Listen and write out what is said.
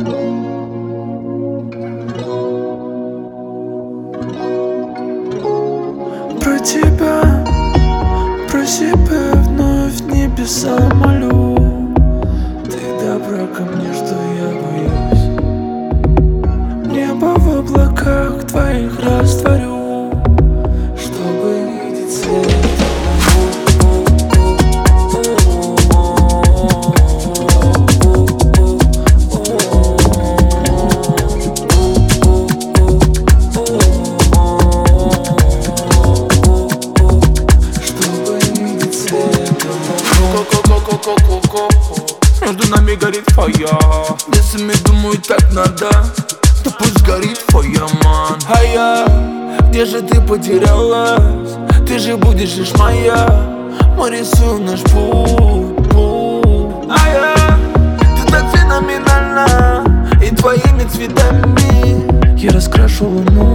Про тебя, про себя вновь небеса молю. Ты добра ко мне, что я боюсь. Небо в облаках твоих растворю, чтобы видеть свет. Между нами горит фая. Если мне думаю, так надо, то пусть горит фая, ман. А я, где же ты потерялась? Ты же будешь лишь моя. Мы рисуем наш путь. А я, ты так феноменальна, и твоими цветами Я раскрашу луну